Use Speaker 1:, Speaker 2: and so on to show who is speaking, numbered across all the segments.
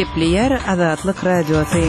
Speaker 1: Gepleyer Azatlyk Radiosu.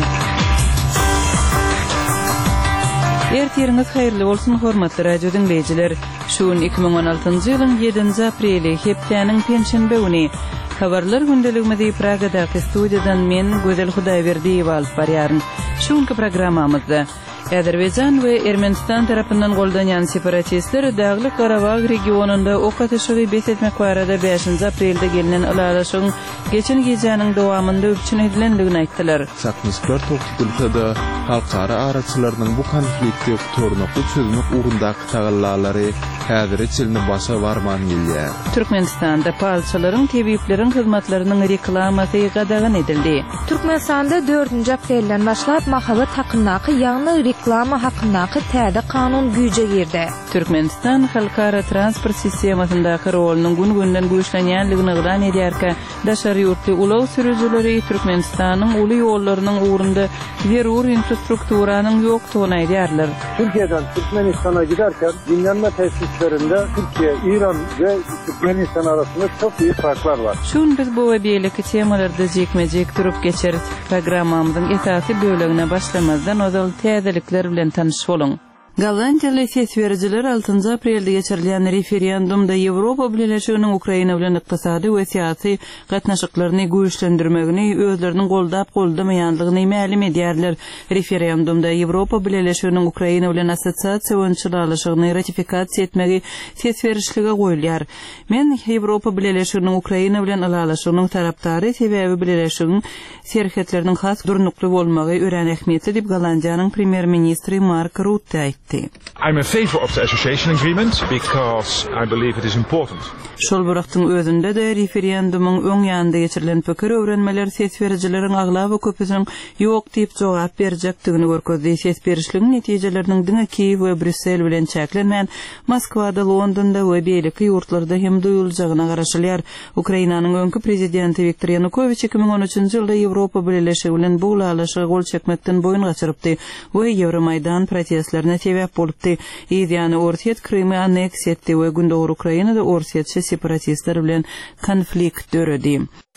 Speaker 1: Ertiriniz hayırlı olsun hormatly radio dinleyijiler. Şuun 2016-njy ýylyň 7-nji apreli hepdeniň penşenbe güni. Habarlar gündeligimizi Pragadaky studiýadan men Gözel Hudaýberdiýew alyp barýaryn. Şuňky programmamyzda Azerbaýjan we Ermenistan tarapyndan goldanýan separatistler Dagly Garabag regionunda ok ateşi besetmek barada 5-nji aprelde gelinen ýalaşyň geçen gecäniň dowamında öpçün edilendigini aýtdylar.
Speaker 2: Sakmysklar tokutulsa halkara araçylarynyň bu konflikti tornokly çözmek ugrundaky tagallary häzir çylny başa barman gelýär.
Speaker 1: Türkmenistanda palçylaryň tebipleriň hyzmatlarynyň reklamasy gadagyn edildi.
Speaker 3: Türkmenistanda 4-nji aprelden başlap mahabat hakkındaky ýagny reklama hakkındaky täze kanun güýje girdi.
Speaker 1: Türkmenistan halkara transport sistemasyndaky rolunyň gün-günden güýçlenýänligini ýylan edýärkä, daşary ýurtly ulaw sürüjileri Türkmenistanyň uly ýollarynyň ugrunda zerur infrastrukturanyň ýokdugyny aýdýarlar.
Speaker 4: Türkiye'den Türkmenistan'a giderken dinlenme tesislerinde Türkiye, İran ve Türkmenistan arasında çok büyük farklar var.
Speaker 1: Şun biz bu ve beýleki temalarda jekmejek durup geçerik. Programmamyzyň esasy bölegine başlamazdan ozal täzelikler bilen tanış bolun. Gollandiýaly sesberjiler 6-njy aprelde geçirilýän referendumda Ýewropa Birleşiginiň Ukraina bilen ykdysady we syýasy gatnaşyklaryny güýçlendirmegini özleriniň goldap-goldamaýanlygyny ma'lum edýärler. Referendumda Ýewropa Birleşiginiň Ukraina bilen assosiasiýa ýygyny ratifikasiýa etmegi sesberişlige goýulýar. Men Ýewropa Birleşiginiň Ukraina bilen ýalaşygynyň tarapdary sebäbi Birleşigiň serhetleriniň has durnukly bolmagy ören ähmiýetli diýip Gollandiýanyň premier ministri Mark Rutte aýtdy.
Speaker 5: I'm in favor of the association agreement because I believe it is important.
Speaker 1: Şol wagtyň özünde de referendumyň öň ýanynda geçirilen pikir öwrenmeler sesberjileriň agla we köpüsiniň ýok diýip jogap berjekdigini görkezdi. Sesberişligiň netijeleriniň diňe Kiýew we Brüssel bilen çäklenmän Moskwada, Londonda we beýleki ýurtlarda hem duýuljagyna garaşylýar. Ukrainanyň öňkü prezidenti Viktor Yanukovych 2013-nji ýylda Ýewropa Birleşigi bilen bu ýalaşyga gol çekmekden boyun gaçyrypdy we Ýewromaýdan protestlerine sebäp bolupdy. Ýa-ni Orset Krymy anneks etdi we gündäk Ukrainada Orsetçi separatistler bilen konflikt döredi.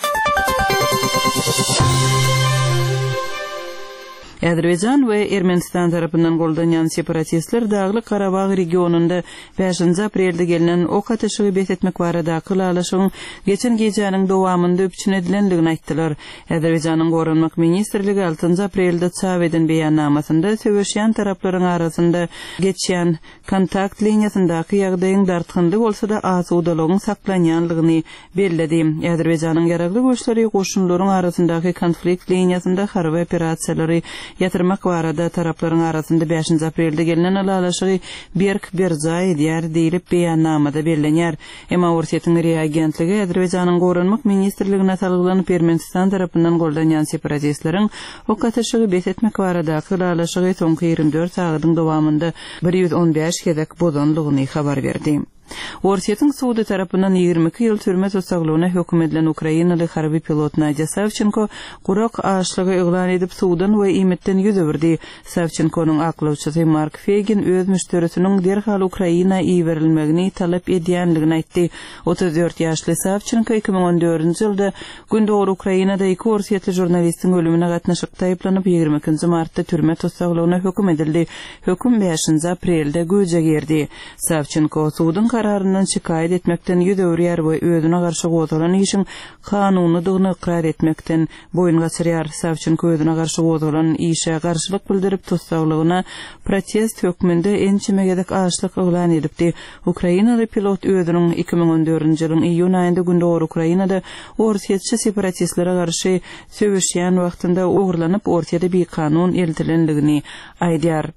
Speaker 1: Azerbaýjan we Ermenistan tarapyndan goldanýan separatistler Dagly Garabag regionunda 5-nji aprelde gelinen ok ateşi besetmek baradaky ýalaşyň geçen gecäniň dowamında öpçün edilendigini aýtdylar. Azerbaýjanyň Gorunmak ministrligi 6-njy aprelde çap eden beýannamasynda söwüşýän taraplaryň arasynda geçýän kontakt liniýasyndaky ýagdaýyň dartgyndy bolsa da asudalygyň saklanýanlygyny bellädi. Azerbaýjanyň ýaragly güýçleri goşunlaryň arasyndaky konflikt liniýasynda harby operasiýalary yatırmak barada taraplaryň arasynda 5-nji aprelde gelinen ýalaşygy berk berjay edýär diýilip beýannamada bellenýär. Emma Orsetýň reagentligi Azerbaýjanyň Gorunmak ministrligine salgylanyp Ermenistan tarapyndan goldanýan separatistleriň ok ateşi besetmek baradaky ýalaşygy soňky 24 sagatyň dowamında 115 gezek bozanlygyny habar berdi. Orsetýň sudy tarapyndan 22 ýyl türme tutsaklagyna hökm edilen Ukrainaly harby pilot Nadya Savchenko gurak aşlygy ýylan edip sudan we imetden ýüzberdi. Savchenko'nyň aklawçysy Mark Fegin öz müşterisiniň derhal Ukraina iýerilmegini talap edýänligini aýtdy. 34 ýaşly Savchenko 2014-nji ýylda gündäk Ukrainada 2 orsetli jurnalistiň ölümine gatnaşykda aýplanyp 22 martda türme tutsaklagyna hökm edildi. Hökm 5-nji aprelde güýje girdi. Savchenko sudyň kararından şikayet etmekten ýüzberýär we özüne garşy gozalan işin kanunydygyny ikrar etmekten boyun gaçyrýar. Savchenko özüne garşy gozalan işe garşylyk bildirip tutsaklagyna protest hökmünde ençimegedek aşlyk ýylan edipdi. Ukrainaly pilot özüniň 2014-nji ýylyň iýun aýynda gündäk Ukrainada orsetçi separatistlere garşy söwüşýän wagtynda ugurlanyp ortada bir kanun eltilendigini aýdýar.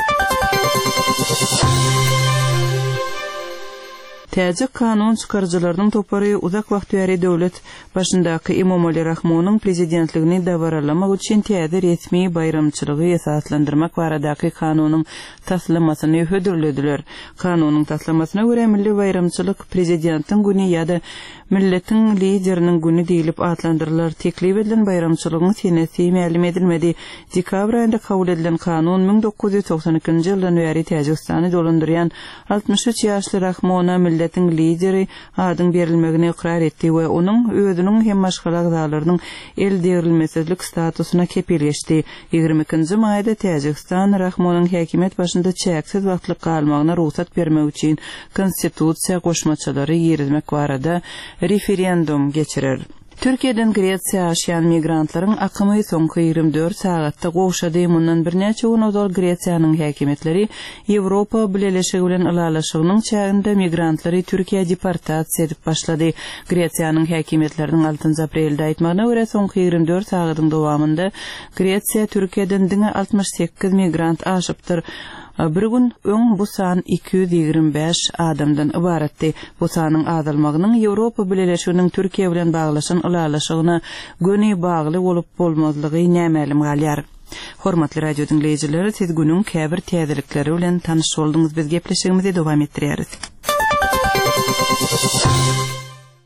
Speaker 1: Täze kanun çykarjylarynyň topary uzak wagt ýary döwlet başyndaky Emomali Rahmonyň prezidentligini dawaralamak üçin täze resmi bayramçylygy esaslandyrmak baradaky kanunyň taslamasyny hödürlediler. Kanunyň taslamasyna görä milli bayramçylyk prezidentiň güni ýa-da milletiň lideriniň güni diýilip atlandyrylýar. Teklip edilen bayramçylygyň senesi ma'lum edilmedi. Dekabr aýynda kabul edilen kanun 1992-nji ýyldan beri Täjikistany dolandyrýan 63 ýaşly Rahmona millet milletiň lideri adyň berilmegine ikrar etdi we onuň özüniň hem başga agzalarynyň el devrilmesizlik statusuna kepilgeçdi. 22-nji maýda Täjikistan Rahmonyň häkimet başynda çäksiz wagtlyk galmagyna ruhsat bermek üçin konstitusiýa goşmaçylary ýerizmek barada referendum geçirer. Türkiýeden Gretsiýa aşýan migrantlaryň akymy soňky 24 sagatda gowşady. Mundan birnäçe gün ozal Gretsiýanyň häkimetleri Ýewropa bileşigi bilen ylalaşygynyň çäginde migrantlary Türkiýe deportasiýa edip başlady. Gretsiýanyň häkimetleriniň 6 aprelde aýtmagyna görä soňky 24 sagatyň dowamında Gretsiýa Türkiýeden diňe 68 migrant aşypdyr. Bir gün bu san 225 adamdan ibaratdy. Bu sanyň azalmagynyň Ýewropa bileşiginiň Türkiýe bilen baglaşan ylalaşygyna göni bagly bolup bolmazlygy nämelim galýar. Hormatly radio dinleýijileri, siz günüň käbir täzelikleri bilen tanyş boldyňyz. Biz gepleşigimizi dowam etdirýäris.